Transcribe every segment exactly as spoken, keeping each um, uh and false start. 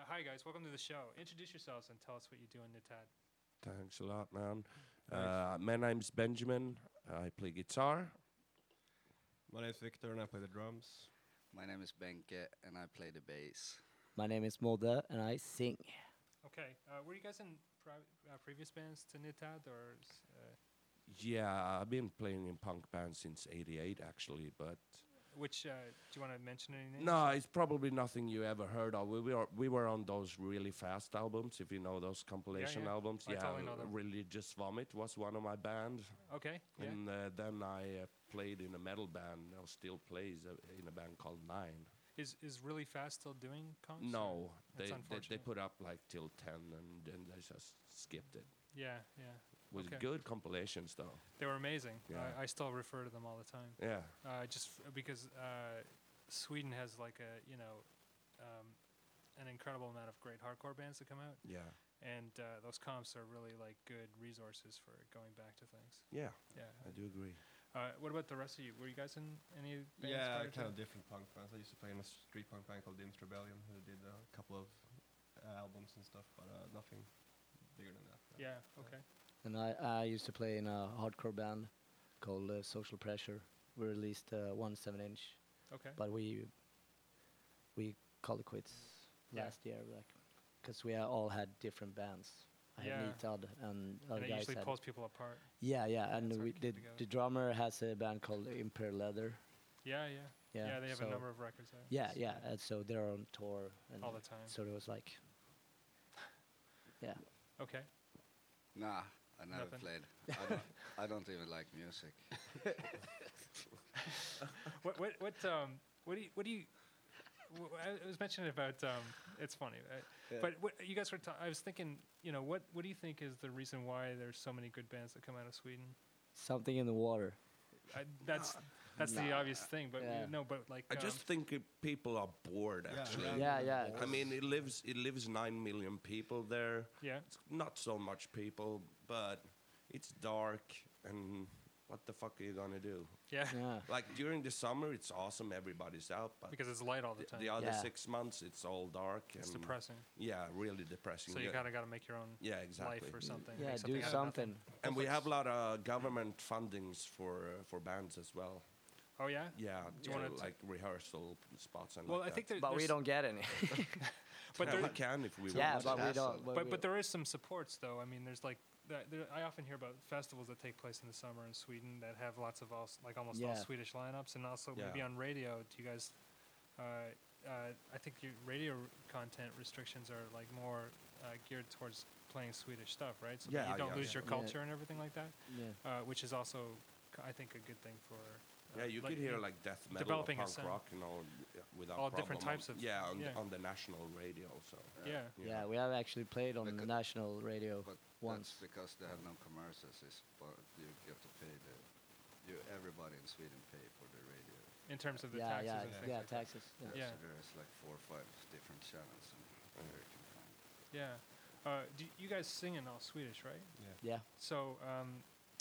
hi guys, welcome to the show. Introduce yourselves and tell us what you do in Nitad. Thanks a lot, man. Uh, my name's Benjamin. I play guitar. My name is Victor and I play the drums. My name is Benke and I play the bass. My name is Modde and I sing. Okay, uh, were you guys in pri- uh, previous bands to Nitad or? Uh, Yeah, I've been playing in punk bands since eighty-eight, actually, but... which, uh, do you want to mention any names? No, it's probably nothing you ever heard of. We were, we were on those really fast albums, if you know those compilation yeah. albums. I yeah, totally know them. Religious Vomit was one of my band. Okay, yeah. And uh, then I uh, played in a metal band, now still plays uh, in a band called Nine. Is is Really Fast still doing comps? No, That's they, they unfortunate. they put up like till ten and then they just skipped it. Yeah, yeah. With Okay. good compilations though. They were amazing. Yeah. I, I still refer to them all the time. Yeah. Uh, just f- because uh, Sweden has like a, you know, um, an incredible amount of great hardcore bands that come out. Yeah. And uh, those comps are really like good resources for going back to things. Yeah. Yeah. I do agree. Uh, what about the rest of you? Were you guys in any bands? Yeah, prior to kind of that? different punk bands. I used to play in a street punk band called Dim's Rebellion, who did a couple of uh, albums and stuff, but uh, nothing bigger than that. Yeah, okay. And I, I used to play in a hardcore band called uh, Social Pressure. We released uh, one seven inch, Okay. but we we called it quits Yeah. last year, like, because we all had different bands. I Yeah. had Nitad and other and it guys usually had. pulls people apart. Yeah, yeah, it's and hard we to keep did. together. The drummer has a band called Imperial Leather. Yeah, yeah. Yeah, Yeah, they have a so- number of records out. Yeah, yeah, and so they're on tour and All the time. So it was like, yeah. Okay. Nah, I never Nothing. played. I don't, I don't even like music. What what what um what do you what do you w- I was mentioning about um it's funny right? Yeah. But what you guys were ta- I was thinking, you know, what what do you think is the reason why there's so many good bands that come out of Sweden? Something in the water. I, that's that's the obvious thing, but Yeah. no, but like I um, just think uh, people are bored, Yeah, actually. Yeah, yeah. I mean, it lives it lives nine million people there. yeah. It's not so much people, but it's dark, and what the fuck are you gonna do? Yeah. Yeah. Like during the summer, it's awesome, everybody's out, but Because it's light all the the, time. the other Yeah. six months, it's all dark. It's and depressing. Yeah, really depressing. So you Yeah. kind of got to make your own Yeah, exactly. life or something. Yeah, make do out of nothing. something. And we have a lot of government fundings for uh, for bands as well. Oh yeah. Yeah, Do you to, wanna t- like rehearsal spots and Well, like I think that. there, But we there's- don't get any. But Yeah, there, we can if we yeah, want. but we Hassle. don't. but we- but there is some supports though. I mean, there's like that, there, I often hear about festivals that take place in the summer in Sweden that have lots of all, s- like almost all Yeah. Swedish lineups, and also Yeah. maybe on radio. Do you guys? Uh, uh, I think your radio content restrictions are like more uh, geared towards playing Swedish stuff, right? So that Yeah, you don't yeah, lose yeah. your Yeah. culture and everything like that, yeah. uh, which is also, c- I think, a good thing for. Uh, Yeah, you like, could hear you know, like death metal or developing a punk sound. rock, you know, without All problem different on- types of- yeah on, yeah. on the national radio. So Yeah. Yeah, we have actually played on the Becau- national radio But once. that's because they have no commercials. Is but you get to pay the. You everybody in Sweden pay for the radio. In terms of the Yeah, taxes yeah, and yeah, things like that. taxes. Yeah. Yeah. So there's like four or five different channels, and there you can find. Yeah. Uh, do you, you guys sing in all Swedish, right? Yeah. Yeah. So, um,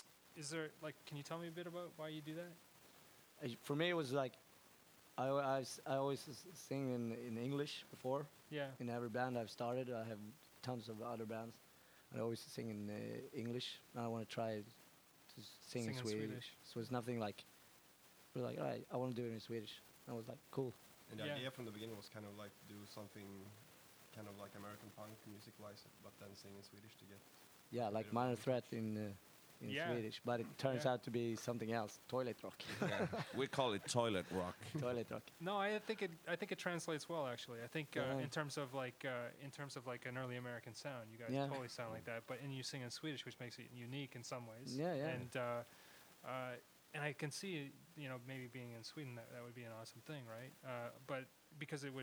is there like? Can you tell me a bit about why you do that? Uh, For me, it was like I, al- I, s- I always s- sing in, in English before. Yeah. In every band I've started, I have tons of other bands. I always sing in uh, English. And I want to try to s- sing, Sing in in Swedish. Swedish. So it's nothing like we're like, all right, I want to do it in Swedish. And I was like, cool. And the Yeah. idea from the beginning was kind of like do something kind of like American punk music-wise, but then sing in Swedish to get... Yeah, like Minor Threat in uh, in Yeah. Swedish, but it turns Yeah. out to be something else. Toilet rock. we call it toilet rock. Toilet rock. No, I think it. I think it translates well. Actually, I think uh, Yeah. in terms of like uh, in terms of like an early American sound, you guys Yeah. totally sound like that. But and you sing in Swedish, which makes it unique in some ways. Yeah, yeah. And uh, uh, and I can see, you know, maybe being in Sweden, that, that would be an awesome thing, right? Uh, but because it would,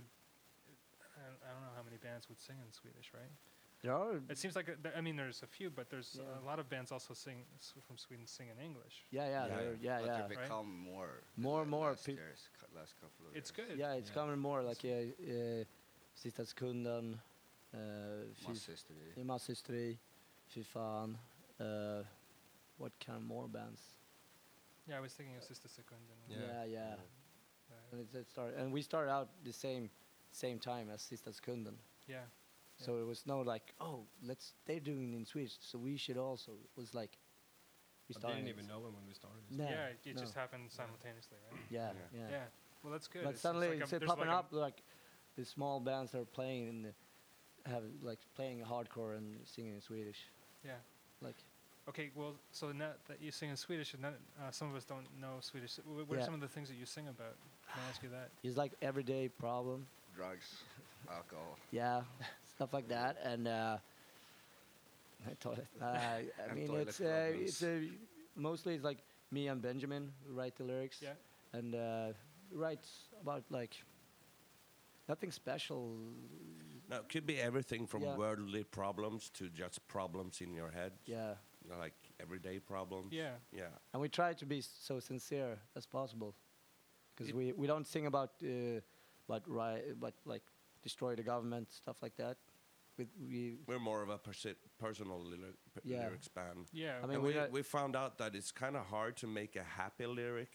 I don't, I don't know how many bands would sing in Swedish, right? There are. It seems like, a, th- I mean, there's a few, but there's Yeah. a lot of bands also sing s- from Sweden sing in English. Yeah, yeah, Yeah, there- yeah, but yeah. they Right? become more. More and the more Last, peop- years, cou- last couple of It's years. good. Yeah, it's Yeah. coming more like uh, uh, Sista Sekunden, uh, fy- Masshysteri. Masshysteri, Fy fan. Uh, what kind of more bands? Yeah, I was thinking of Sister Sekunden. Yeah. Yeah, yeah. Uh, And it's, it started, and we started out the same same time as Sista Sekunden. Yeah. So it was no like, oh, let's they're doing it in Swedish, so we should also. It was like we I started. didn't it. even know him when we started. No, yeah, it no. just happened simultaneously, right? Yeah, Yeah. yeah. Yeah. Well, that's good. But It's- it's suddenly like a- it's there's popping like a- up like the small bands that are playing in the, have like playing hardcore and singing in Swedish. Yeah. Like Okay, well, so now that you sing in Swedish, and not, uh, some of us don't know Swedish. Wh- What are Yeah. some of the things that you sing about? Can I ask you that? it's like everyday problem. Drugs, alcohol. Yeah, stuff like that. And uh, toilet. Uh, I And mean, toilet it's uh, problems. it's uh, mostly it's like me and Benjamin who write the lyrics. Yeah. And uh, writes about like nothing special. No, it could be everything from Yeah. worldly problems to just problems in your head. Yeah. You know, like everyday problems. Yeah. Yeah. And we try to be so sincere as possible, because It- we, we don't sing about uh, about ri- about like destroy the government, stuff like that. With we We're more of a persi- personal lyric, p- Yeah. lyrics band. Yeah. I mean, And we we, got- we found out that it's kind of hard to make a happy lyric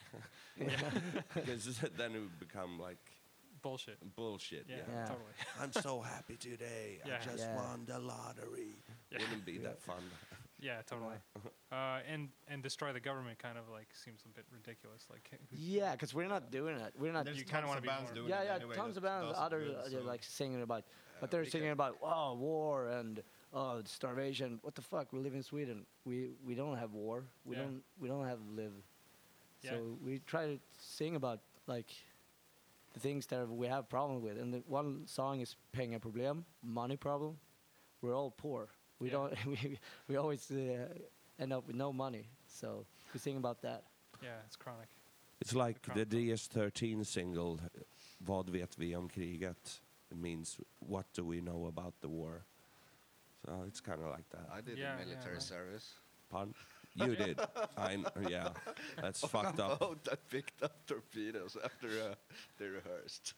because then it would become like bullshit. bullshit. Yeah, Yeah. Yeah. totally. I'm so happy today. Yeah. I just Yeah. won the lottery. Yeah. Wouldn't be that fun. Yeah, totally. Uh, and and destroy the government kind of like seems a bit ridiculous. Like, who's- yeah, because we're not doing it. We're not. There's You kinda tons wanna of be bands more- doing Yeah, it yeah, anyway tons that of bands. does it Other good, uh, so- they're like singing about, Uh, but they're we singing can- about oh war and oh starvation. What the fuck? We live in Sweden. We we don't have war. We Yeah. don't we don't have live. Yeah. So we try to sing about like the things that we have problem with. And the one song is pengar problem, money problem. We're all poor. We Yeah. don't. We we always uh, end up with no money. So we sing about that. yeah, it's chronic. It's like The the crowd. D S thirteen single, Vad vet vi om kriget? It means, what do we know about the war? So it's kind of like that. I did Yeah, the yeah, military right. service. Pardon? You did. I kn- yeah. That's fucked up. Oh, that picked up torpedoes after uh, they rehearsed.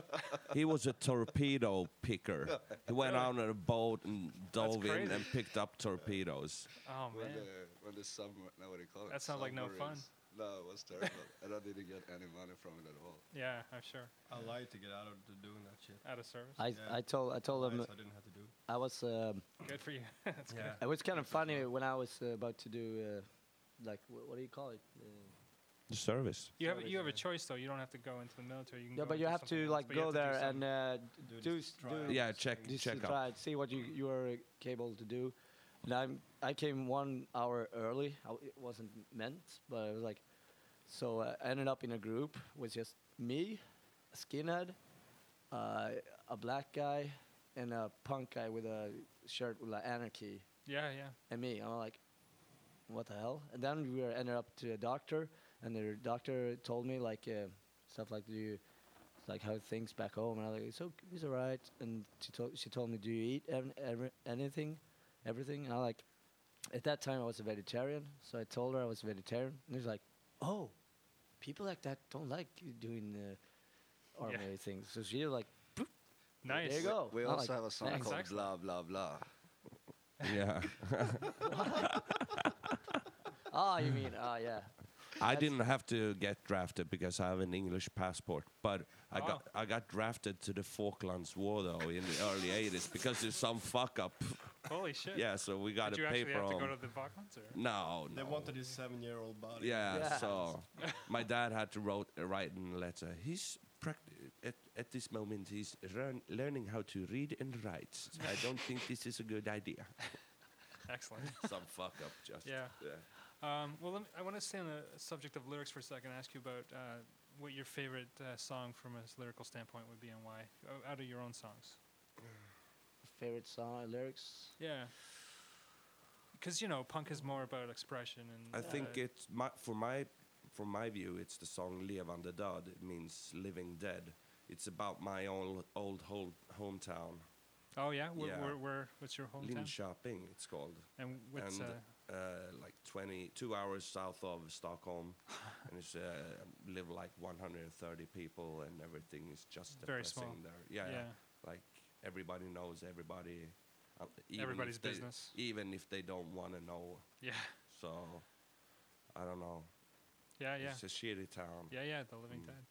He was a torpedo picker. He went out on a boat and dove in crazy. and picked up torpedoes. Oh When man. the when the summer, now what do you call it? That sounds like no fun. Submarines. No, it was terrible, and I didn't get any money from it at all. Yeah, I'm sure. I lied to get out of the doing that shit. Out of service. I Yeah. I told I told them Nice, I didn't have to do it. I was. Um, Good for you. That's Yeah. It was kind of funny when I was uh, about to do, uh, like, wh- what do you call it? Uh, The service. good. You have you have a Service, choice though. You don't have to go into the military. You can yeah, go but you into have to something else, like but you go have to do there some- and uh, Do do this s- trial. do Yeah, check just check to up. try it, see what you you are capable to do. And I'm I came one hour early. I w it wasn't meant, but it was like, so I ended up in a group with just me, a skinhead, uh, a black guy, and a punk guy with a shirt with like anarchy. Yeah, yeah. And me. I'm like, what the hell? And then we were ended up to a doctor, and the doctor told me like uh, stuff like, do you, like how things back home? And I was like, it's okay, it's alright. And she told she told me, do you eat ev- ever anything, everything? And I like, at that time I was a vegetarian, so I told her I was a vegetarian, and he's like, oh, people like that don't like doing uh, army Yeah. things. So she was like, Nice. there you go. We I'm also like, have a song thanks. called Excellent. Blah Blah Blah. Yeah. Ah, you mean, ah, yeah. I That's- didn't have to get drafted because I have an English passport, but I Oh. got I got drafted to the Falklands War though in the early eighties because there's some fuck up. Holy shit. Yeah, so we got Did a you actually paper have to on. go to the Falklands? Or? No, no. They wanted his seven-year-old body. Yeah, Yeah. so my dad had to wrote, write in a letter. He's prac- at, at this moment he's learn, learning how to read and write. So I don't think this is a good idea. Excellent. Some fuck up, just Yeah. yeah. Um, well, let me, I want to stay on the subject of lyrics for a second and ask you about uh, what your favorite uh, song from a lyrical standpoint would be and why, o- out of your own songs. Favorite song, lyrics? Yeah. Because, you know, punk is more about expression and... I think uh, it's my, for my from my view, it's the song "Levande död." It means living dead. It's about my old old whole hometown, Oh, yeah? Where, yeah. Where, where, what's your hometown? Linköping. It's called. And what's... and Uh, uh, like twenty-two hours south of Stockholm, and it's uh, live like one hundred thirty people, and everything is just Very depressing small. there. Yeah, yeah. yeah, like everybody knows everybody. Uh, even Everybody's if they- business. even if they don't want to know. Yeah. So, I don't know. Yeah, yeah. It's a shitty town. Yeah, yeah, The Living Mm. Dead.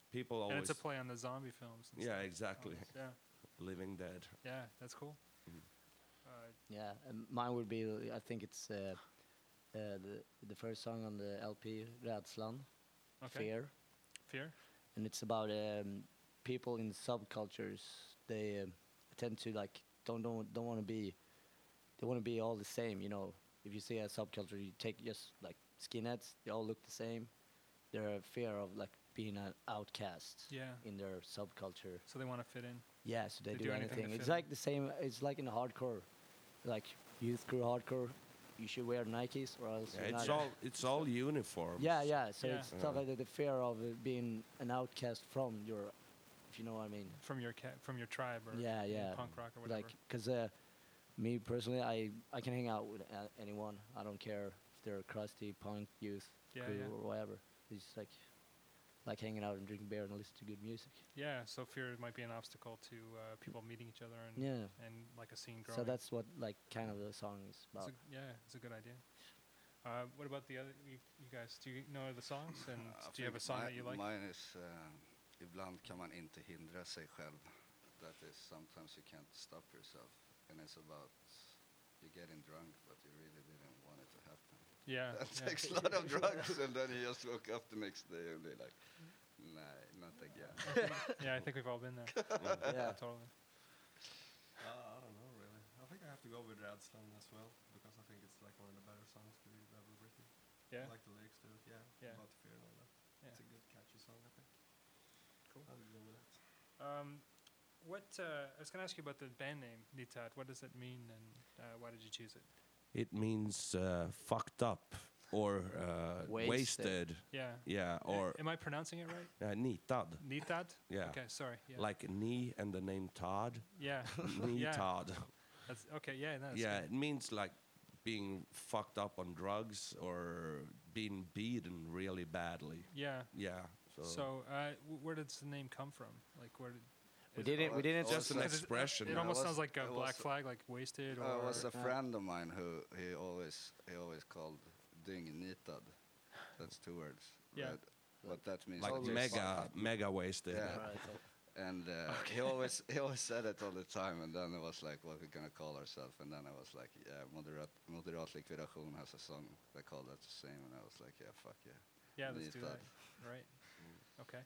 people And always. it's a play on the zombie films. And Yeah, stuff. exactly. Always, Yeah, Living Dead. yeah, that's cool. Mhm. Uh, Yeah, and mine would be. I think it's uh, uh, the the first song on the L P, Rädslan, okay. Fear, Fear. and it's about um, people in subcultures. They um, tend to like don't don't don't want to be. They want to be all the same, you know. If you see a subculture, you take just like skinheads. They all look the same. They're a fear of like being an outcast Yeah. in their subculture. So they want to fit in. Yeah, so they, They do, do anything to anything. It's fit in. like the same. It's like in hardcore, like youth crew hardcore. You should wear Nikes or else Yeah, you're it's not. all it's all uniforms. Yeah, yeah. So Yeah. it's stuff like that, the fear of uh, being an outcast from your, if you know what I mean. From your ca- from your tribe or Yeah, yeah. punk rock or whatever. Like, cause uh, me personally, I I can hang out with uh, anyone. I don't care if they're crusty punk youth yeah, crew yeah. or whatever. It's just like like hanging out and drinking beer and listening to good music. Yeah, so fear might be an obstacle to uh, people meeting each other and Yeah. and like a scene growing. So that's what like kind of the song is It's about. a, yeah, it's a good idea. Uh, what about the other you, you guys? Do you know the songs and I do you have a think song mi- that you like? Mine is uh, ibland kan man inte hindra sig själv. That is sometimes you can't stop yourself, and it's about you getting drunk, but you really didn't want it to happen. Yeah, That yeah. takes a lot of drugs, and then you just woke up the next day and they're like, "Nah, not again." yeah. I think we've all been there. Yeah. Totally. Uh, I don't know really. I think I have to go with Rädslan as well because I think it's like one of the better songs we've ever written. Yeah. I like the lyrics to it. Yeah. Yeah. About fear and all that. Yeah. It's a good catchy song, I think. Cool. I would go with that. Um, what uh, I was going to ask you about the band name Nitat. What does it mean, and uh, why did you choose it? It means uh, fucked up or uh, Wasted. wasted. Yeah. Yeah, A- or am I pronouncing it right? uh, nitad. Nitat. Yeah. Okay. Sorry. Yeah. Like knee and the name Todd. yeah. Yeah. Nitad. That's okay. Yeah. No, that's Yeah, good. it means like being fucked up on drugs or being beaten really badly. Yeah. Yeah. So, So, uh, w- where does the name come from? Like, where did? We is- didn't. We didn't. just an Because it- expression. It, now. almost was- sounds like a it black was- flag, like wasted or. Uh, was a Uh, friend of mine who he always he always called ding nitad. That's two words. Yeah. But what that means like is mega, fucked up. mega wasted. Yeah. Right, so- And uh, he always he always said it all the time, and then it was like, what we're gonna call ourselves, and then I was like, yeah, Moderat Moderat Likvidation has a song they call that the same, and I was like, yeah, fuck yeah. Yeah, let's do Nitat. that. Right. Okay.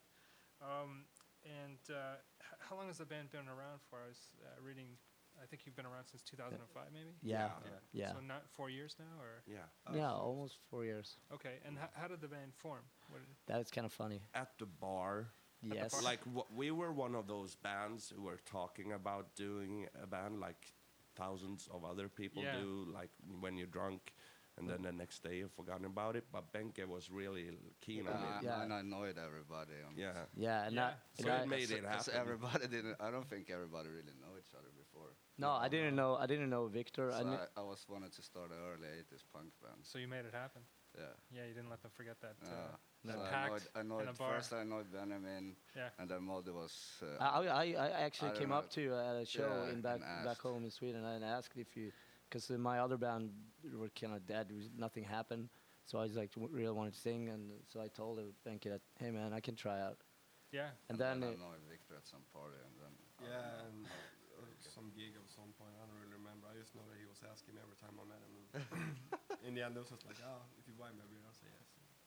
Um, and uh, h- how long has the band been around for? I was uh, reading. I think you've been around since two thousand five, maybe. Yeah. Yeah. Yeah. So not four years now, or Yeah. Yeah. Almost four years. okay. And h- how did the band form? What did, That is kind of funny. At the bar. the Yes. bar? Like w- we were one of those bands who were talking about doing a band like thousands of other people Yeah. do, like when you're drunk, and then the next day you've forgotten about it. But Benke was really keen on Uh, it. Yeah. And I annoyed everybody. On Yeah. Yeah. And Yeah. I, So and it I- made So- it so happen. everybody didn't. I don't think everybody really know each other before. no, I didn't know. I didn't know Victor. So I knew, I, I was wanted to start an early eighties punk band. so you made it happen. Yeah. Yeah, you didn't let them forget that. Uh, Uh, No. so that I pact annoyed, I annoyed in a bar. first I annoyed Benjamin, Yeah. and then Modi was. Uh, I, I, I actually I came don't up to you at a show Yeah, in back and back asked. home in Sweden and asked if you, because my other band were kind of dead. There was, nothing happened, so I was like w- really wanted to sing, and so I told Benke that, hey man, I can try out. Yeah. And then I it, annoyed Victor at some party, and then. I don't Yeah, know. and uh, some gig of some point. I don't really remember. I just know that he was asking me every time I met him. In the end, it was just like, oh, if you buy me a beer, I'll say yes.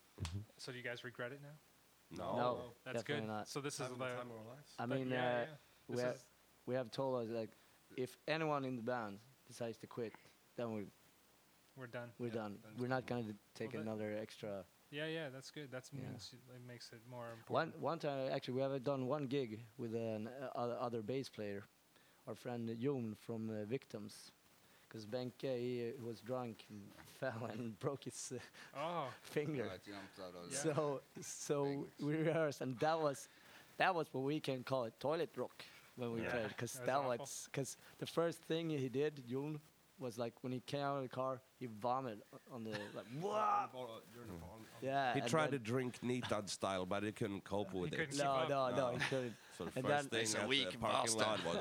So do you guys regret it now? No. no, That's definitely good. not. So this is Having the the. time of our lives. I but mean, yeah, uh, yeah. we This have, is- we have told us like, if anyone in the band decides to quit, then we we're done. we're Yeah, done. then We're it's not done. going to take Well, that- another extra. Yeah, yeah, that's good. That's Yeah. means it makes it more One important. one time actually we have done one gig with an uh, other, other bass player, our friend Jon from uh, Victims, because Benke he uh, was drunk and fell and broke his uh, Oh, finger. I jumped out of the. Yeah. So so Fingers. we rehearsed and that was that was what we can call it toilet rock when we Yeah. played because That was that awful. was because the first thing he did Jon was like when he came out of the car he vomited o- on the like On "Wah!" the bar- during the bar- on- on- yeah He and tried to then- drink Nitad style, but he couldn't cope with couldn't it. keep no up. no no No. he couldn't. So the And first then- thing He's a at the weak parking lot was,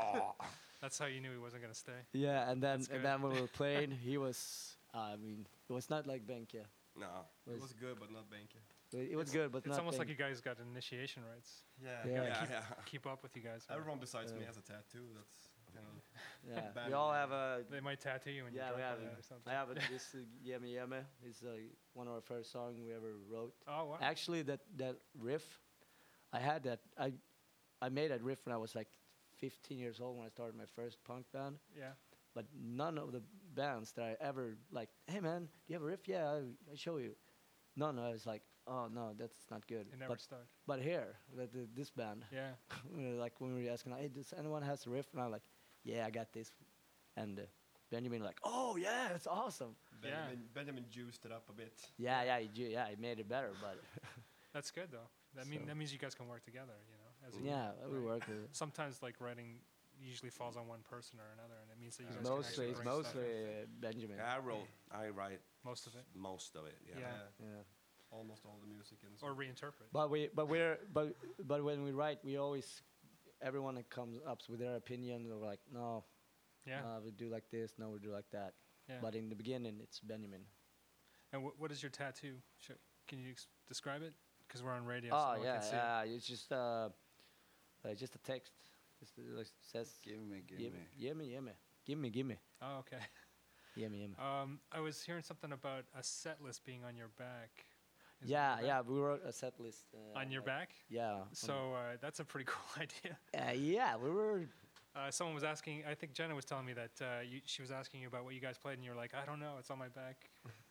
that's how you knew he wasn't gonna stay. Yeah, and then That's and good. then when we were playing, he was. I mean, it was not like Benke. no. It It was, was good, but not banky. it So it, it was good, but It's almost like nothing- you guys got initiation rights. Yeah. Yeah. Yeah, keep, yeah. keep up with you guys. Everyone besides me Yeah. has a tattoo. That's kind of Yeah, bad we all name. have a. They might tattoo you when Yeah, you're we drunk have. on it. that or something. I have it. This uh, Yemme Yemme is uh, one of our first songs we ever wrote. Oh, wow. Actually, that that riff, I had that. I I made that riff when I was like fifteen years old when I started my first punk band. Yeah. But none of the bands that I ever like, hey man, do you have a riff? Yeah, I, I show you. None. I was like, oh no, that's not good. It never But stuck. but here, the, the, this band, Yeah. we were like when we were asking, hey, does anyone has a riff? And I'm like, yeah, I got this. And uh, Benjamin like, oh yeah, it's awesome. Yeah. Benjamin, Benjamin juiced it up a bit. Yeah, yeah, he, ju- yeah, he made it better. But That's good, though. That, mean, So- that means you guys can work together, you know? As a yeah, unit, we right? work with it. Sometimes, like, writing usually falls on one person or another, and it means that you It's guys Mostly, can it's actually bring stuff mostly in. uh, Benjamin. Yeah, I wrote, I write Most of it. most of it. Yeah. Yeah. Yeah. Almost all the music in. Or reinterpret. But we, but we're, but, but when we write, we always, everyone that comes up with their opinion, they're like, no, Yeah. no, we do like this, no, we do like that. yeah. But in the beginning, it's Benjamin. and wh- what is your tattoo? Sh- can you ex- describe it? Because we're on radio, Oh so no one yeah, can see. yeah, it's just uh, uh, just a text. Just uh, like says, Give me, give "Gimme, me. gimme, gimme, gimme, gimme, Oh, okay. gimme, gimme." Um, I was hearing something about a set list being on your back. Is Yeah, that yeah, we wrote a set list. Uh, On your like- back? Yeah. on- So uh, that's a pretty cool idea. Uh, yeah, we were. Uh, someone was asking, I think Jenna was telling me that uh, you, she was asking you about what you guys played, and you're like, I don't know, it's on my back.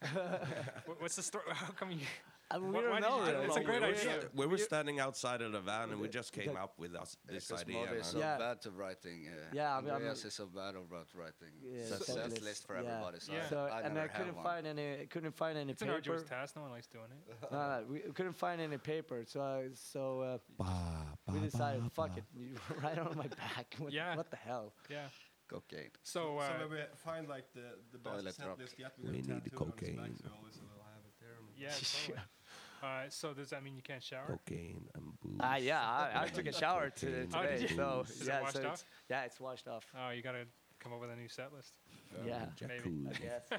What- What's the story? How come you? I mean, Why- we why don't did you know. do it? that. It's a Well, great we were idea. sta- We were standing outside of the van and we just came the- up with us this Because idea. Maud is and- so Yeah. bad to writing. Uh, Yeah, I mean, I'm Andreas a- is so bad about writing. Yeah, set, set set list, list for yeah. everybody. So, Yeah. So I, I and never I couldn't have one. find any. Couldn't find any It's an paper. arduous task. No one likes doing it. No, no, we couldn't find any paper. So I, so uh, Ba, we ba, decided, ba, fuck ba. it, you write it on my back. What, Yeah. what the hell? Yeah. Cocaine. So, uh, so when we find like the the Toilet best set rock. list yet, We we, need tattoo on his back, cocaine. so we always will have it there. and- yeah, totally. Uh, so does that mean you can't shower? Cocaine and booze. Ah, yeah, I, I took a shower to, Cocaine Oh, did today, you? so Is it yeah, washed so off? it's, yeah, it's washed off. Oh, you gotta come up with a new set list. Yeah, maybe. I Jacuzzi. guess.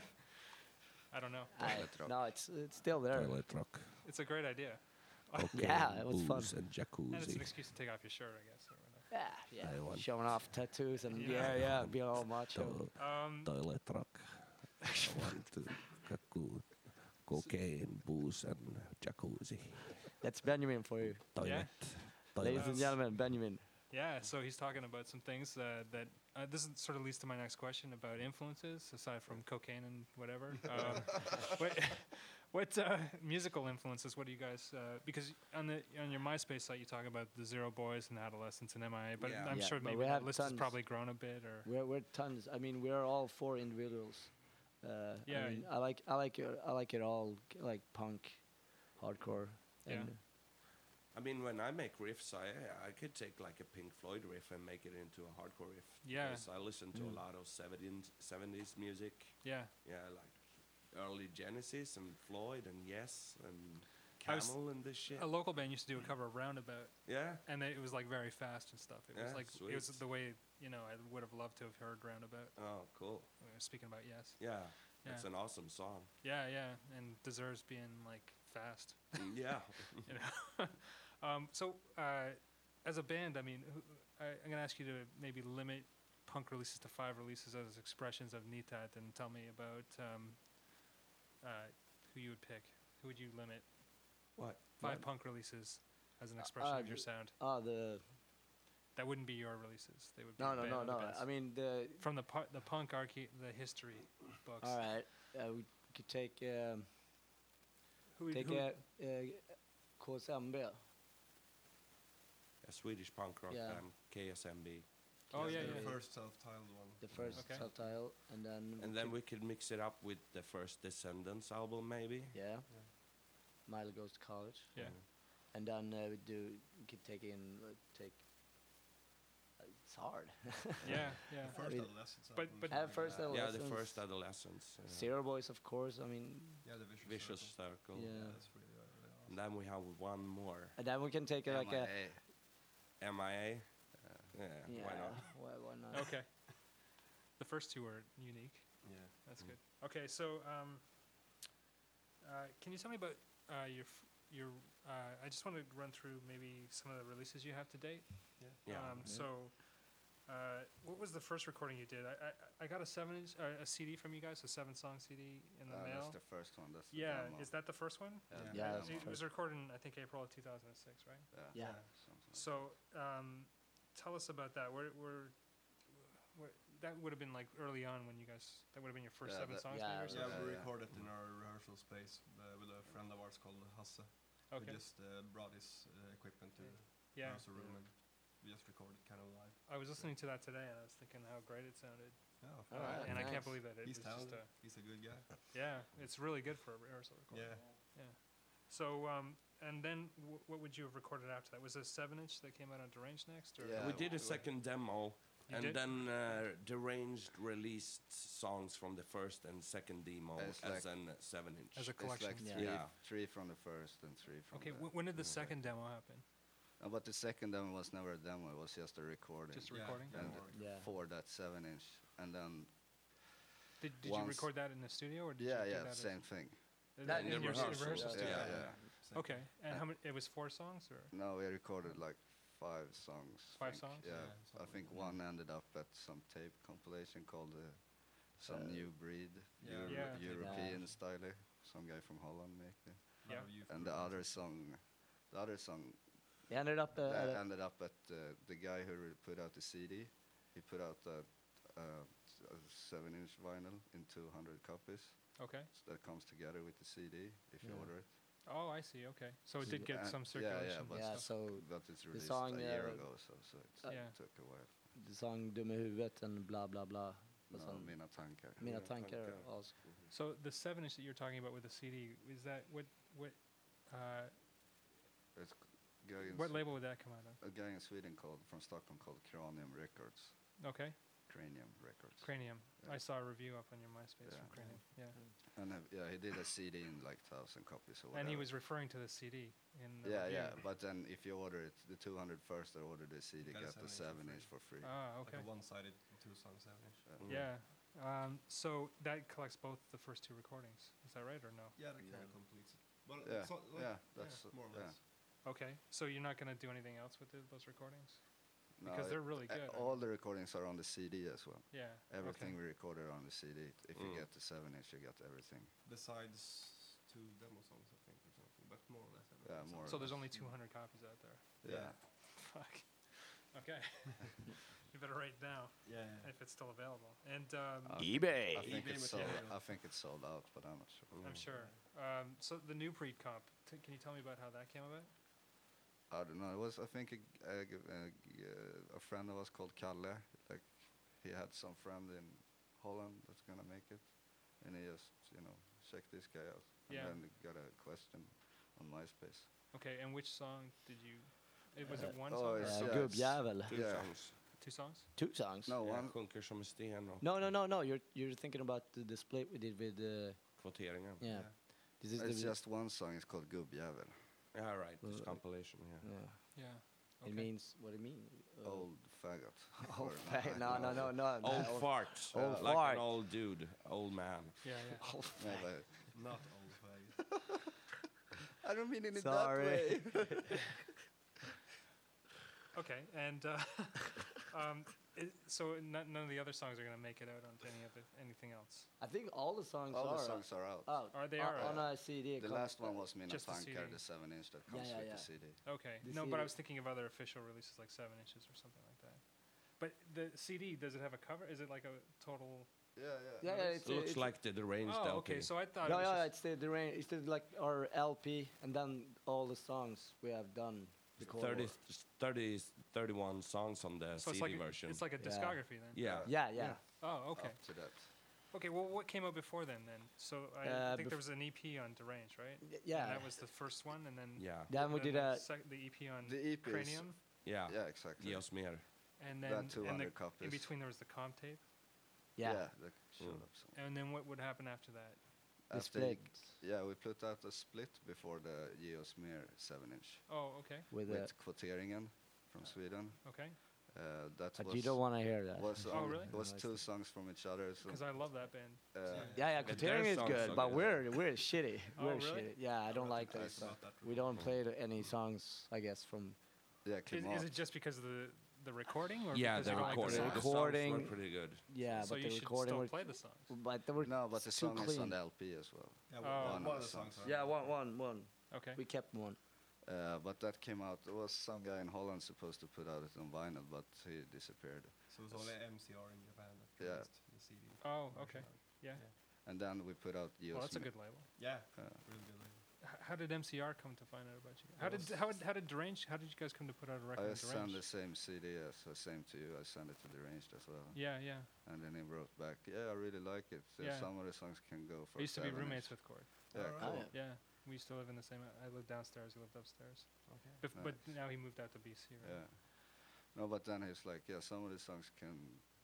I don't know. I, Toilet rock. no, it's it's still there. Toilet rock. It's a great idea, Cocaine, Yeah, it was fun. booze and and it's an jacuzzi. excuse to take off your shirt, I guess. Or whatever. Yeah, yeah, I want- showing off tattoos and Yeah. yeah, yeah, being all macho. To- Um, toilet rock. I want to cacu- cocaine, booze and jacuzzi. That's Benjamin for you, Toilet. Yeah. Toilet. ladies and gentlemen. Benjamin. yeah, so he's talking about some things uh, that uh, this is sort of leads to my next question about influences aside from cocaine and whatever. Um, what what uh, musical influences? What do you guys? Uh, because on the on your MySpace site you talk about the Zero Boys and Adolescents and M I A, but Yeah. I'm Yeah, sure but maybe we that have list has tons. probably grown a bit. Or We're we're tons. I mean, we're all four individuals. Uh, Yeah, I, mean, y- I like I like it. I like it all. k- Like punk, hardcore. Yeah. and- I mean, when I make riffs, I I could take like a Pink Floyd riff and make it into a hardcore riff. Yeah. 'Cause I listen to Mm. a lot of seventies, seventies music. yeah, Yeah, like early Genesis and Floyd and Yes and I was- Camel and this shit. a local band used to do a cover of Roundabout, Yeah. and they, it was like very fast and stuff. It was Yeah, like it was sweet. the way you know I would have loved to have heard Roundabout. Oh, cool. Uh, speaking about Yes, Yeah. Yeah. It's an awesome song. yeah, yeah, and deserves being like fast. Mm, yeah. You know. um, so uh, as a band, I mean, who, I, I'm gonna ask you to maybe limit punk releases to five releases as expressions of Nitat, and tell me about um, uh, who you would pick. Who would you limit? What? Five What? punk releases as an expression uh, of your the- sound. Ah, the That wouldn't be your releases. They would be no the no band no of the no. bands. I mean the. from the pu- the punk archi- the history books. All right, uh, we could take um, Who, take who, uh, uh, K S M B. A Swedish punk rock Yeah. band, K S M B. Oh, yeah, the yeah. first self-titled one. The first Okay. subtitle, and then And then we could mix it up with the first Descendants album, maybe. yeah, Yeah. Milo Goes to College, yeah. and then uh, we do we could take in uh, take. Uh, it's hard. Yeah, yeah. The first mean- adolescence. but- album but- is At really first bad. adole- Yeah, the Adolescents. first Adolescence. uh, Zero Boys, of course. I mean, Yeah, the vicious, Vicious circle. Circle. Yeah. Yeah, that's really, really awesome. And then we have one more. and then we can take uh, like a. M I A. M I A. Yeah, Yeah, why not? Why, why not? Okay. The first two were unique. Yeah. That's good. Okay, so um, uh, can you tell me about uh, your f- your. Uh, I just want to run through maybe some of the releases you have to date. Yeah. Yeah. Um, so, uh, what was the first recording you did? I I, I got a seven inch uh, a C D from you guys, a seven song C D in the Uh, mail. that's the first one. That's the Yeah, demo. is that the first one? Yeah, Yeah. the Yeah, demo. that's It the was recorded in I think April of two thousand six, right? Yeah. Yeah. something like So, um, tell us about that. Where, where, where that would have been like early on when you guys. That would have been your first Yeah, seven that- songs, yeah, maybe, or it was- Yeah, something? we yeah. recorded in our rehearsal space uh, with a friend of ours called Hasse. He Okay. just uh, brought his uh, equipment to the Yeah. rehearsal room and we just recorded kind of live. I was listening to that today, and I was thinking how great it sounded. Yeah, of Uh, All right, and I can't nice. believe that it He's was just talented. a. He's a good guy. Yeah, it's really good for a rehearsal recording. Yeah. Yeah. So, um, and then w- what would you have recorded after that? Was it a seven inch that came out on Deranged next? Or Yeah. we did a we- second demo, You and did? then uh, Deranged released songs from the first and second demo It's as like- an seven inch. As a It's collection. like Yeah. three, Yeah. three from the first and three from Okay, the. w- when did the yeah. second demo happen? Uh, but the second demo was never a demo. It was just a recording. Just a Yeah, recording? yeah, and recording. Yeah. for that seven inch, and then Did, did you once- record that in the studio, or did yeah, you do yeah, that as- same thing. Uh, That in in your s- rehearsal. rehearsal Yeah, studio? yeah, yeah. Same Okay, and Uh, how many? It was four songs, or No, we recorded like five songs. Five think. songs? Yeah, Yeah, I something think like one ended up at some tape compilation called uh, some Uh, new breed, Yeah. Euro- Yeah. European Yeah. style. Some guy from Holland make it. A lot Yeah. of youth And the groups. other song, the other song He ended up. Uh, that at a- ended up at uh, the guy who re- put out the C D. He put out a, a, a seven-inch vinyl in two hundred copies. okay? So that comes together with the C D if you Yeah. order it. Oh, I see. Okay, so it did get And- some yeah, circulation. yeah, and but, yeah, stuff. so but it's released song, a year uh, ago, so, so it Yeah. took a while. the song Dum i huvudet and blah blah blah. No, Was on mina tankar. Mina Mina tankar tankar. also. So the seven inch that you're talking about with the C D, is that what what uh, It's a guy in what S- label would that come out on? a guy in Sweden called from Stockholm called Cranium Records. Okay, Cranium Records. Cranium. Yeah. I saw a review up on your MySpace Yeah. from Cranium. Yeah, And uh, yeah, he did a C D in like thousand copies or whatever. and he was referring to the C D in the Yeah, review. yeah. But then if you order it, the two hundred first, I ordered the C D, Got a got the seven seven inch inch for free. Ah, okay. Like a one-sided two-song seven inch. Uh, Yeah. Um, so that collects both the first two recordings. Is that right or no? Yeah, that kind Yeah. of completes it. Well, Yeah, so, like, yeah, that's, uh, more or yeah. less. Okay. So you're not going to do anything else with the, those recordings? No, Because they're it- really uh, good. I all mean. the recordings are on the C D as well. Yeah. Everything Okay. we recorded on the C D. If you Mm. get the seven inch, you get everything. Besides two demo songs, I think, or something, but more or less everything. Yeah, more or So there's less. only two hundred copies out there. Yeah. Fuck. Okay. You better write it down Yeah, yeah. if it's still available. And um, Uh, eBay. I think eBay it's sold. material. I think it's sold out, but I'm not sure. I'm sure. Um, so the new breed comp. T- can you tell me about how that came about? I don't know. It was I think a, a, a, a friend of us called Kalle. Like he had some friend in Holland that's gonna make it, and he just you know checked this guy out. Yeah. And then got a question on MySpace. Okay. And which song did you? It was Uh, it one oh, song? Or it's- Uh, yeah, Gubbjävel. Two Yeah. songs. two songs? Two songs. No Ja, one. Sjunker som en sten och No, no, no, no. You're you're thinking about the, the split we did with uh, kvoteringen. yeah. Yeah. This is It's the just one song. It's called Gubbjävel. Yeah, right. This Well, compilation. Yeah. yeah. Yeah. It means what it means. Uh, Old faggot. old Or- fa- no, no, no, no. no, Old fart. Old like fart. an old dude, old man. Yeah. Yeah. Old No, but Not old faggot. I don't mean it in Sorry. that way. Okay. And uh, um, it, so none, none of the other songs are gonna make it out onto any other anything else. I think all the songs All are the songs are out. out. Are they on, are on out? a C D. The com- last one was Mina Just the C D. Tankar, the seven inch that comes yeah, with yeah. the C D. Okay. The No, but I C D. was thinking of other official releases like seven inches or something like that. But the C D, does it have a cover? Is it like a total? Yeah, yeah. Yeah, yeah, it's, It looks it's, like the deranged Oh, L P. okay. So I thought. No, it was yeah, just- it's the, the rain. It's the, like our L P, and then all the songs we have done. recorded. thirty, thirty, thirty-one songs on the so C it's D like a, version. it's like a Yeah. discography then. yeah. Yeah, yeah. Oh, okay. Up to that. Okay. Well, what came out before then? Then, so I Uh, think bef- there was an E P on Deranged, right? Y- Yeah. And that was the first one, and then. Yeah. Then we then did the, a. sec- the E P on The E P is- Cranium, Yeah. Yeah, exactly. Ge oss mer. and That then two and the, hundred in copies. between there was the comp tape, Yeah. that showed Mm. up. So. and then what would happen after that? The After split Yeah, we put out a split before the Geosmer seven inch Oh, okay, with with the. Kvoteringen from Sweden. okay. Uh, that But was you don't want to hear that. was Oh, on- really? was No, two it's- songs from each other. So, Because I love that band. uh, Yeah, yeah, But Criterion their is songs good, are but good. we're we're shitty. Oh, We're really? shitty. Yeah, I don't like I those. forgot songs. that We don't play the, any songs, I guess, from. yeah, Is, Clément. is it just because of the the recording, or Yeah, because the you don't recording. like The the songs? recording- songs were pretty good. Yeah, So but you the should recording still were, play the songs. but they were No, but the too song is clean. on the L P as well. Yeah, Oh. one, one of the songs. are- Yeah, one, one, one. Okay. We kept one. Uh, but that came out. There was some guy in Holland supposed to put out it on vinyl, but he disappeared. So it was only M C R in Japan that Yeah. released the C D. Oh, version okay. of it. Yeah. And then we put out Geos. Well, that's a good label. Yeah, Uh, really good. label. H- how did M C R come to find out about you? How It did was- how, did- how did Deranged? How did you guys come to put out a record I with sent Deranged? the same C D as the same to you. I sent it to Deranged as well. Yeah, yeah. And then he wrote back, "Yeah, I really like it. Uh, Yeah. Some of the songs can go for." I used to be seven roommates inch." with Cord. Yeah, Alright. cool. Oh, Yeah, we used to live in the same. I lived downstairs. He lived upstairs. Okay. Bef- But Nice. now he moved out to B C. Right? Yeah. No, but then he's like, "Yeah, some of the songs can,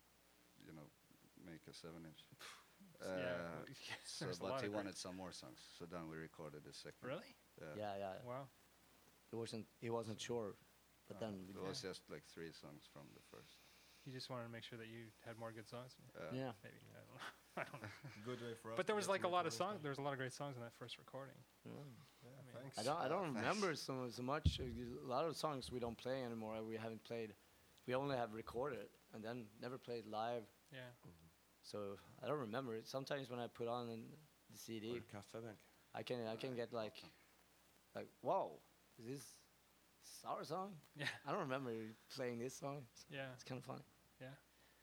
you know, make a seven inch." yeah. Uh, w- so, there's a but lot he of great- wanted some more songs, so then we recorded the second. Really? Yeah. Yeah, yeah. Wow. He wasn't. He wasn't sure, but then we It did. was just like three songs from the first. You just wanted to make sure that you had more good songs. Uh, Yeah. Maybe I don't know. I don't know. Good way for us. But there to was get like a some lot of recording songs. There was a lot of great songs in that first recording. Mm. time. Yeah, I mean, thanks. I don't. I don't Ah, remember so so much. Uh, A lot of songs we don't play anymore. We haven't played. We only have recorded and then never played live. Yeah. So I don't remember it. Sometimes when I put on an- the C Var D, det kaffebänk? I can I can get like, like whoa, is this this our song? Yeah. I don't remember playing this song. It's, Yeah. it's kind of funny. Yeah.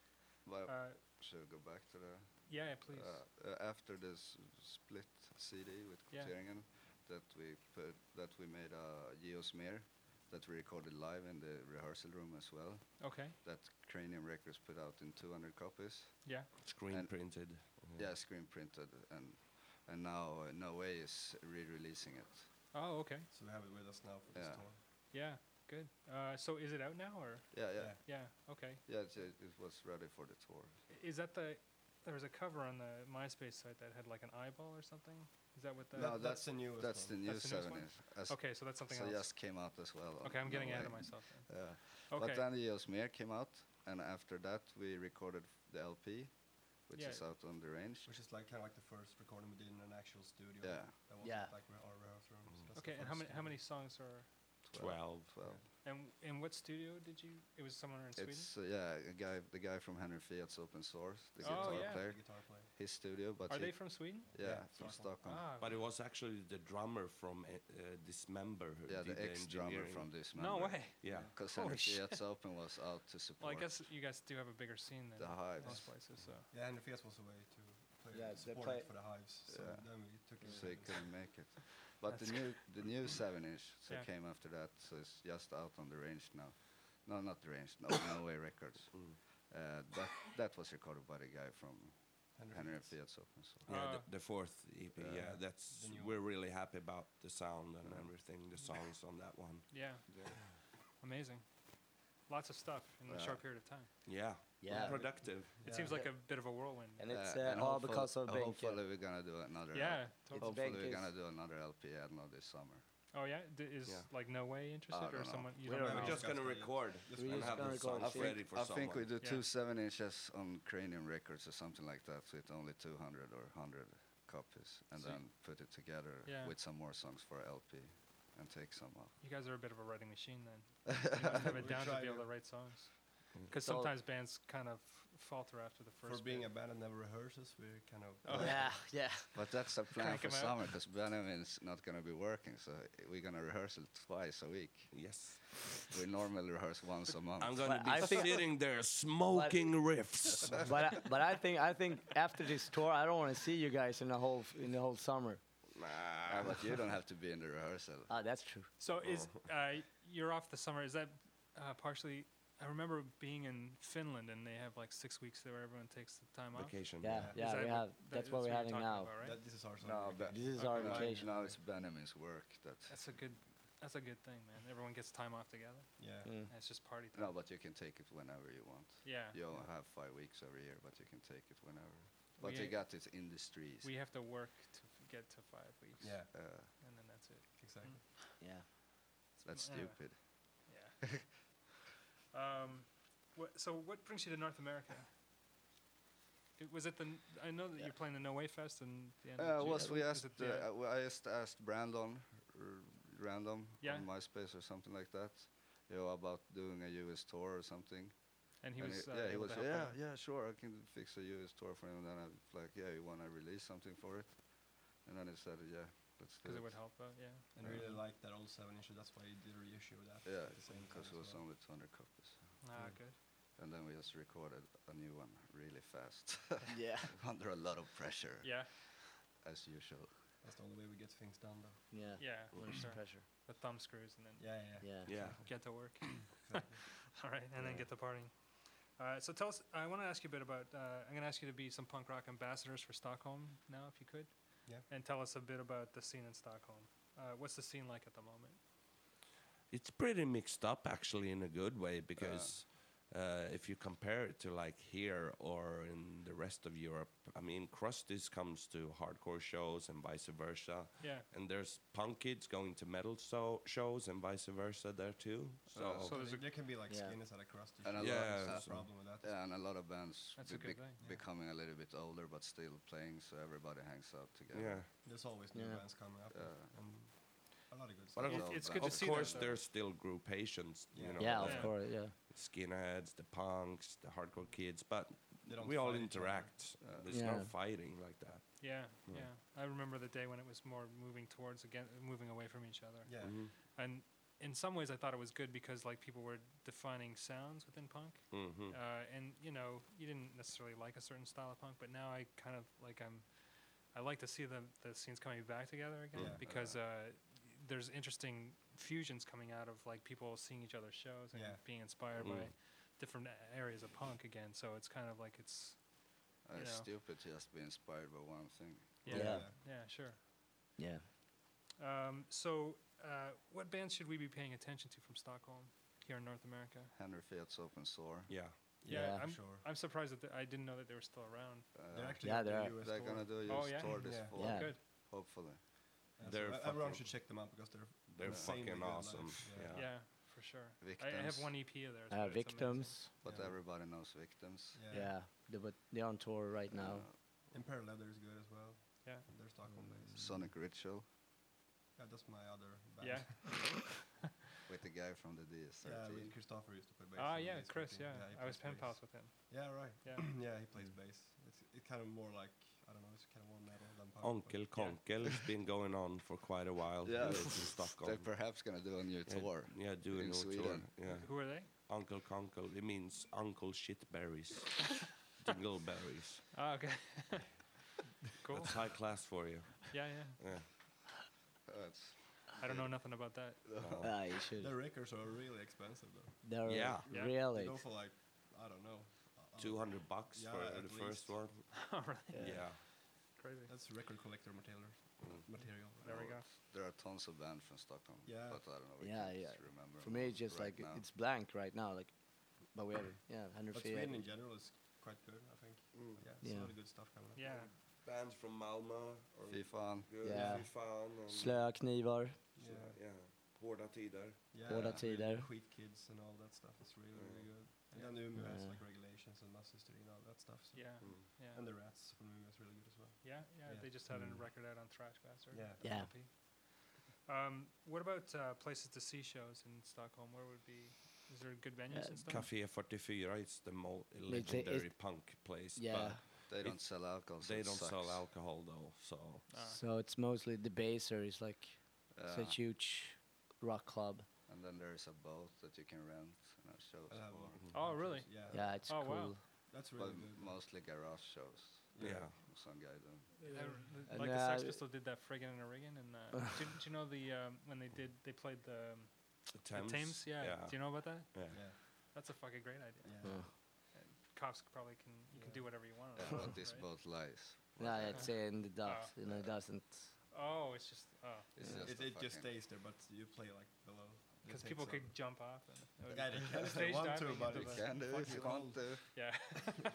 But Uh, should we go back to the yeah. Please. uh, uh, after this split C D with Yeah. Criterion that we put that we made a Geosmere that we recorded live in the rehearsal room as well. Okay. That Cranium Records put out in two hundred copies. Yeah. Screen And- printed. Yeah, screen printed, and and now uh, No Way is re-releasing it. Oh, okay. So we have it with us now for this Yeah. tour. Yeah. Good. Uh, so is it out now or? Yeah, yeah, Yeah. Yeah. Okay. yeah. It's, it, it was ready for the tour. I- Is that the? There was a cover on the MySpace site that had like an eyeball or something. Is that what the? No, That- that's the newest That's the one. new That's the newest seven one? inch. As Okay, so that's something so else. just came out as well. on Okay, I'm getting No ahead of Way. myself then. Yeah. Okay. But then Geosmere came out, and after that we recorded the L P, which Yeah. is out on the range. Which is like kind of like the first recording we did in an actual studio. Yeah. That wasn't Yeah. like re- our rehearsal rooms. That's the Okay, and how first many how studio. many songs are? twelve. twelve. And in what studio did you? It was somewhere in Sweden. It's uh, yeah, a guy, the guy from Henry Fiat's Open Source, the Oh, guitar yeah. player, The guitar player. his studio. But Are he, they from Sweden? Yeah, Yeah, from Stockholm. Stockholm. Ah. But it was actually the drummer from uh, uh, Dismember who Yeah, did the ex-drummer engineering. from this. no way. Yeah. Because Holy Henry shit. Fiat's Open was out to support. Well, I guess you guys do have a bigger scene than The Hives. most places. So. Yeah, Henry Fias was away to play Yeah, they support play- it for the Hives. So Yeah. then we took it. so he couldn't make it. But the new the new seven inch so Yeah. came after that, so it's just out on the range now. No, not the range. No, No Way Records. Mm. Uh, that that was recorded by the guy from Henry Henry Fias. Fiat's Open Source. Yeah, Uh, the, the fourth E P. Yeah. Yeah, that's The new we're really happy about the sound and Yeah. everything, the songs on that one. Yeah, amazing. Lots of stuff in a Yeah. short period of time. Yeah, Yeah. productive. It Yeah. seems like a bit of a whirlwind. And it's Uh, uh, and all hopefully- because of Benke. Hopefully we're gonna do another. Yeah, L- totally. hopefully Benke's- we're gonna do another L P. I don't know this summer. Oh yeah, D- is Yeah. like No Way interested I or don't know. someone you We don't don't know? We're know. just gonna Just record Just We're and just have gonna the record. songs I ready think for I someone. think we do Yeah. two seven inches on Cranium Records or something like that with only two hundred or one hundred copies, and So- then put it together Yeah. with some more songs for L P, and take some off. You guys are a bit of a writing machine then. You must have it We down to try be able to. to write songs. Because So- sometimes bands kind of falter after the first. For being a bit. band that never rehearses, we're kind of. Oh. Yeah, yeah. But that's a plan Crank for 'em out. summer because Benjamin's not gonna be working, so we're gonna rehearsal twice a week. Yes, We normally rehearse once a month. I'm gonna But be I think- sitting there smoking riffs. but I, but I think I think after this tour, I don't want to see you guys in the whole in the whole summer. Ah, but you don't have to be in the rehearsal. Ah, that's true. So is uh, you're off the summer? Is that uh, partially? I remember being in Finland and they have like six weeks there where everyone takes the time off. Vacation. Yeah, Yeah. Is yeah. that We what- have. that- That's what we're you're having talking now. about, right? That, this is our song. No, but This is our Okay. now, vacation. now it's Benjamin's work. That That's a good. That's a good thing, man. Everyone gets time off together. Yeah. Mm. And it's just party time. no, but you can take it whenever you want. Yeah. You only have five weeks every year, but you can take it whenever. But We you ain't- got it in the streets. We have to work to f- get to five weeks. Yeah. uh, And then that's it. Exactly. Yeah. that's Anyway. stupid. Yeah. um, What, so what brings you to North America? It, was it the? n- I know that Yeah. you're playing the No Way Fest and the end of Uh, June. was we Is asked? it Uh, the- uh, we- I just asked Brandon, r- random Yeah. on MySpace or something like that, you know, about doing a U S tour or something. and he And was. he- uh, yeah, he able was. to help Yeah, out. yeah, sure, I can fix a U S tour for him. And then I was like, yeah, you want to release something for it? And then he said, yeah, let's do Because it. it would help out. Yeah. And I really like that old seven inch. That's why you did a reissue of that. Yeah, at the same time because it as was well. only two hundred copies. Ah, Mm. good. And then we just recorded a new one really fast, Yeah. under a lot of pressure, Yeah. as usual. That's the only way we get things done, though. Yeah. Yeah. For Lots sure. of pressure. The thumb screws and then Yeah, yeah. Yeah. Yeah. get to work. Exactly. All right, and then Yeah. get to partying. Uh, so tell us. I want to ask you a bit about. Uh, I'm going to ask you to be some punk rock ambassadors for Stockholm now, if you could. Yeah. And tell us a bit about the scene in Stockholm. Uh, what's the scene like at the moment? It's pretty mixed up actually in a good way because uh, if you compare it to like here or in the rest of Europe, I mean, Krusties comes to hardcore shows and vice versa, Yeah. and there's punk kids going to metal so- shows and vice versa there too. So, Uh, So So there's a- there can be like Yeah. skinnies at a crusty. And a show. lot- There's Yeah, no so- problem with that. Yeah, and a lot of bands That's a be- good bec- thing, yeah. becoming a little bit older but still playing, so everybody hangs out together. yeah, There's always new Yeah. bands coming up. Yeah. And a lot of good but stuff. of, It- of- it's good to of see course that. there's still groupations, you Yeah. know, Yeah, the Yeah. of course. Yeah. skinheads, the punks, the hardcore kids, but They don't we all fight each other. interact. Yeah. There's Yeah. no fighting like that. Yeah, Yeah. yeah. I remember the day when it was more moving towards again, moving away from each other. Yeah. Mhm. And in some ways, I thought it was good because like people were defining sounds within punk. Mhm. Uh, and you know, you didn't necessarily like a certain style of punk, but now I kind of like I'm. I like to see the the scenes coming back together again Yeah. because uh, there's interesting fusions coming out of like people seeing each other's shows and Yeah. being inspired Mm. by different a- areas of punk again. So it's kind of like it's Uh, You it's know. stupid to just be inspired by one thing. yeah, Yeah. yeah, sure. Yeah. Um, so, uh, what bands should we be paying attention to from Stockholm here in North America? Henry Fiat's Open Sore. Yeah. Yeah, Yeah. I'm, Sure. I'm surprised that th- I didn't know that they were still around. Uh, They're actually Yeah, at the they're- U S they're tour. gonna do a Oh, U S yeah? tour this Yeah. fall, Yeah. Good. hopefully. Yeah, so They're e- everyone fucking- should check them out because they're They're insanely fucking good live. awesome. Yeah. Yeah. Yeah, for sure. I, I have Victims. one E P of theirs. Uh, but it's amazing. victims. But Yeah. everybody knows Victims. Yeah. Yeah. They, but they're on tour right now. Uh, Imperial Leather is good as well. Yeah. They're Stockholm based. Sonic Ritual Yeah, that's my other band. Yeah. with the guy from the D S Yeah, thirteen. with Christopher used to play bass. Ah, in yeah, D S Chris. thirteen. Yeah, he I was plays pen bass. pals with him. Yeah, right. Yeah. yeah, he plays bass. It's it kind of more like I don't know. It's kind of more metal than punk. Onkel but- Konkel has been going on for quite a while. Yeah, He lives in Stockholm. they're perhaps gonna do a new Yeah, tour. Yeah, doing in a tour. Sweden. Yeah. Who are they? Uncle Konkel. It means Uncle Shitberries. Dingleberries. Ah, okay. Cool. That's high class for you. Yeah, yeah. Yeah. That's I don't know nothing about that. No. Ah, you should. The records are really expensive though. They're Yeah. Yeah. They really. go for like I don't know. uh, Two hundred bucks Yeah, for at the first least. one. Oh, really? Yeah. Crazy. That's record collector material. Mm. Material. There we go. There are tons of bands from Stockholm. Yeah. But I don't know. We Yeah, can't yeah. remember. For them me, it's just right like now. it's blank right now. Like, but we have yeah, Henry But Fiat. Sweden in general is quite good, I think. Mm. Yeah, it's Yeah. a lot of good stuff coming up. Yeah. Bands from Malmö. Or Fifan. good. Yeah. Fifan and Slöa knivar. so, Yeah. yeah. Hårda tider. Yeah, Båda really tider. Skit Kids and all that stuff is really, really Mm. good. And then Umeå has Yeah. like regulations and mass history and all that stuff. So. Yeah. Mm. Yeah. And the Rats from Umeå is really good as well. Yeah, yeah, Yeah. they just had a Mm. record out on Thrash Bastard. Yeah. the Yeah. L P. Um, what about uh, places to see shows in Stockholm? Where would be? Is there good venues Uh, and stuff? Café forty-four is the mo- it's a- legendary punk place. Yeah. They It- don't sell alcohol. But so they it don't sell sucks. alcohol though, so Ah. So it's mostly the baser is like it's a Yeah. huge rock club. And then there is a boat that you can rent and have shows I have for. one. Oh, really? Yeah. Yeah, it's Oh, wow. cool. That's But really good. mostly garage shows. yeah. Some guy doing. Yeah, And, like the Sex uh, Pistols did that friggin' and a riggin' and uh, do, you- do you know the um, when they did they played the, um, The the Thames. Thames? Yeah. Yeah. Do you know about that? yeah. Yeah. That's a fucking great idea. Yeah. Yeah. Cops probably can you can Yeah. do whatever you want. on Yeah, that, but this right? boat lies. No, it's in the dust. Oh. You know, it doesn't. Oh, it's just oh It's Yeah. just It, a it just fucking- stays there, but you play like below. They because take people some- could jump off. And it would Yeah, be they can if they stage want to, diving but into it's the- Can do if fucking you want cold. to. Yeah.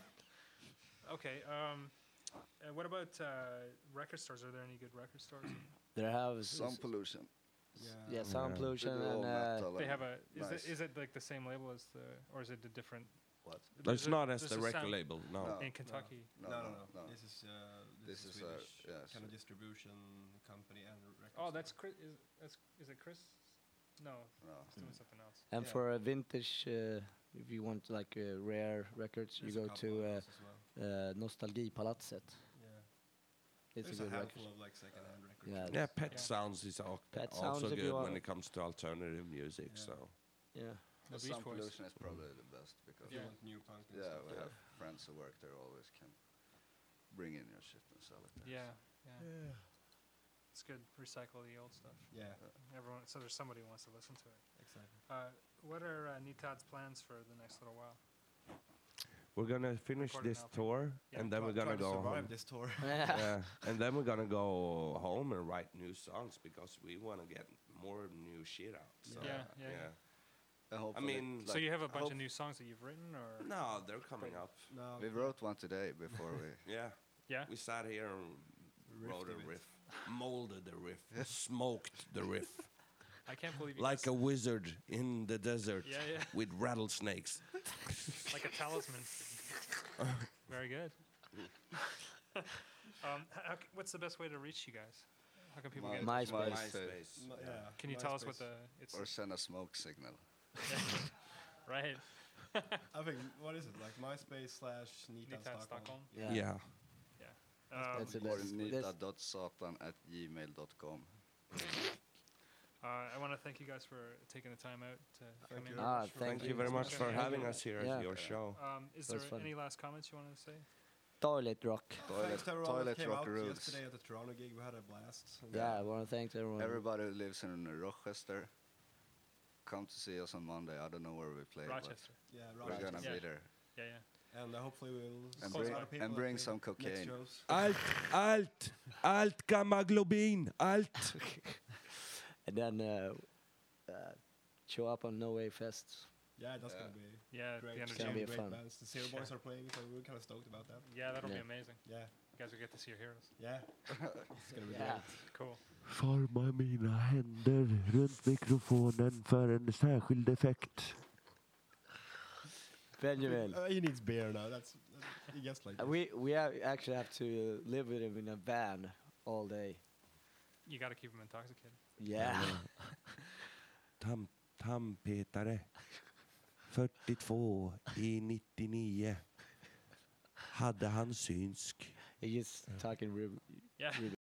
Okay. Um, uh, what about uh, record stores? Are there any good record stores? There have Some pollution. Yeah. yeah, Yeah. Sound They pollution They do all and uh, metal They and have a. Is nice. it is it like the same label as the, or is it a different What? It's a- not as there's the a record sound label. No. No. in Kentucky. No, no, no, no, no. This is uh, This this, is is a- Swedish yeah, kind of so- distribution company and record. Oh, store. that's Chris. Is that's is it Chris? No, No. he's doing something else. And Yeah. for a vintage, uh, if you want like uh, rare records, There's you a go couple to of uh, those as well. uh, Nostalgipalatset. Yeah. It's There's a a, good handful record. of like second-hand records. Yeah, Yeah, it's- Pet Yeah. Sounds is al- Pet also Sounds, if you good want- when it comes to alternative music. Yeah. So Yeah. The The Beach Sound Boys. Pollution is probably the best because If you Yeah. want new punk and yeah, stuff. we have friends who work there always can bring in your shit and sell it there. Yeah, yeah. It's good. Recycle the old stuff. Yeah, Everyone. So there's somebody who wants to listen to it. exactly. Uh, what are uh, Nitad's plans for the next little while? we're gonna finish Record an this album. tour, Yeah. and then Try- we're gonna try to go survive home. this tour. Yeah, and then we're gonna go home and write new songs because we want to get more new shit out. So, Yeah, yeah, yeah. And I hopefully, mean, So like, you have a bunch hope- of new songs that you've written, or no, they're coming up. No, we wrote one today before we. Yeah, yeah? we sat here and Riffed wrote a a bit. riff, molded the riff, smoked the riff I can't believe you like guys- a wizard in the desert Yeah, yeah. with rattlesnakes. like a talisman. Very good. um, h- how, c- what's the best way to reach you guys? How can people My- get? in My- touch with you? MySpace. MySpace. M- yeah. yeah. Can you tell us what MySpace. the it's Or send a smoke signal. right? I think what is it like MySpace slash Nita Nitad Stockholm? Stockholm. Yeah. Yeah. Um, That's the Or best. nita That's- dot satan at gmail dot com. uh, I want to thank you guys for taking the time out to come Thank in. you. and Ah, watch for thank Thank the you very much discussion. for Yeah. having us here Yeah. at your show. Um, is That was there fun. any last comments you wanted to say? Toilet Rock. Toilet, Thanks to everyone toilet that came rock out rules. yesterday at the Toronto gig. We had a blast. And Yeah, I want to thank everyone. Everybody who lives in Rochester, come to see us on Monday. I don't know where we play, Rochester. Yeah, but we're gonna Yeah. be there. Yeah, yeah. And uh, hopefully we'll And see bring- other people and at bring the some next cocaine. shows. Allt, allt, allt gamma globin, allt. And then uh, uh, show up on No Way Fest. Yeah, that's Yeah. gonna be Yeah, great. the It's energy. gonna be great fun. bands. The Zero Boys are playing, so we're kind of stoked about that. Yeah, that'll Yeah. be amazing. Yeah, You guys will get to see your heroes. yeah. It's gonna be Yeah. Cool. Forma mina händer runt mikrofonen för en särskild effekt. Benjamin. great. Uh, he needs beer now. That's he gets like Uh, this. we we have actually have to live with him in a van all day. You got to keep them intoxicated. Yeah. Tam, tampetare. fyrtiotvå i nittionio. Hade han synsk. He's talking real, Yeah. really